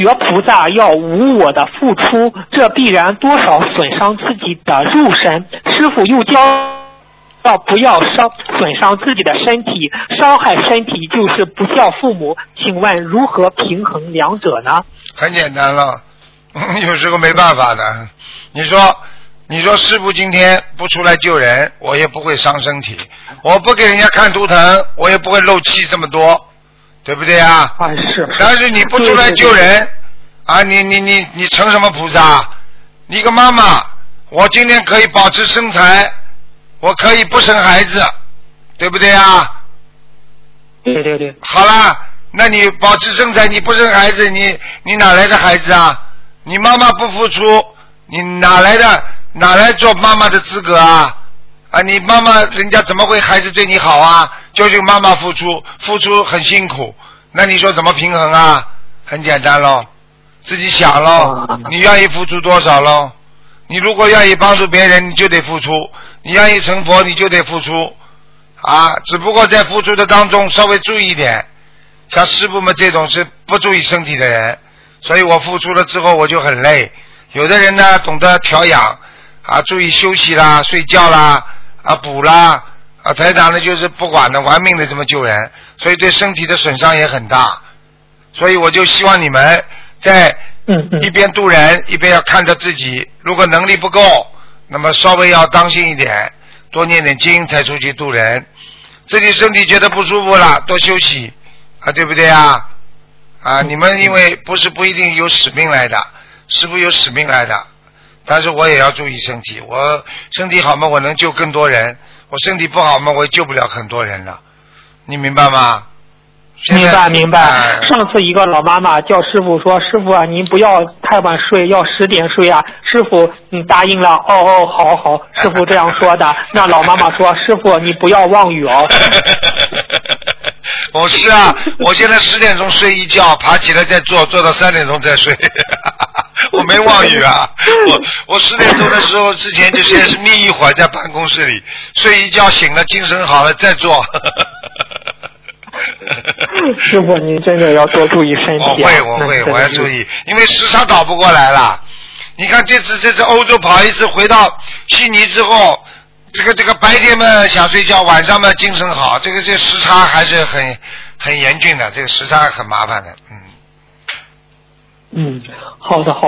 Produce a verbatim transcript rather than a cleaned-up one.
学菩萨要无我的付出，这必然多少损伤自己的肉身。师父又教要不要伤损伤自己的身体，伤害身体就是不孝父母，请问如何平衡两者呢？ 很简单了，有时候没办法的。你说你说师父今天不出来救人，我也不会伤身体，我不给人家看图腾，我也不会漏气这么多，对不对啊？ 啊是。 但是你不出来救人，对对对啊，你你你你成什么菩萨？你个妈妈，我今天可以保持身材，我可以不生孩子，对不对啊？ 对对对。 好了，那你保持身材，你不生孩子，你你哪来的孩子啊？你妈妈不付出，你哪来的哪来做妈妈的资格啊？啊，你妈妈人家怎么会孩子对你好啊？就是妈妈付出，付出很辛苦，那你说怎么平衡啊？很简单咯，自己想咯，你愿意付出多少咯？你如果愿意帮助别人，你就得付出；你愿意成佛，你就得付出啊！只不过在付出的当中稍微注意一点，像师父们这种是不注意身体的人，所以我付出了之后我就很累。有的人呢懂得调养啊，注意休息啦、睡觉啦、啊补啦啊，台长呢就是不管的，玩命的这么救人，所以对身体的损伤也很大。所以我就希望你们在一边渡人一边要看着自己，如果能力不够，那么稍微要当心一点，多念点经才出去渡人。自己身体觉得不舒服了，多休息啊，对不对啊？啊，你们因为不是不一定有使命来的，师父有使命来的，但是我也要注意身体。我身体好嘛，我能救更多人；我身体不好嘛，我也救不了很多人了。你明白吗？ 明白明白、呃。上次一个老妈妈叫师傅说：“师傅啊，您不要太晚睡，要十点睡啊。”师傅嗯答应了，哦哦，好好。师傅这样说的。那老妈妈说：“师傅你不要妄语哦。” 我是啊，我现在十点钟睡一觉，爬起来再做，做到三点钟再睡。我没妄语啊，我我十点钟的时候之前就先是眯一会儿在办公室里，睡一觉醒了，精神好了再做。 师傅，您真的要多注意身体、啊。 我会，我会，我要注意，因为时差倒不过来了。你看这次这次欧洲跑一次，回到悉尼之后，这个这个白天嘛想睡觉，晚上嘛精神好，这个这个时差还是很很严峻的，这个时差很麻烦的，嗯。 嗯，好的好的。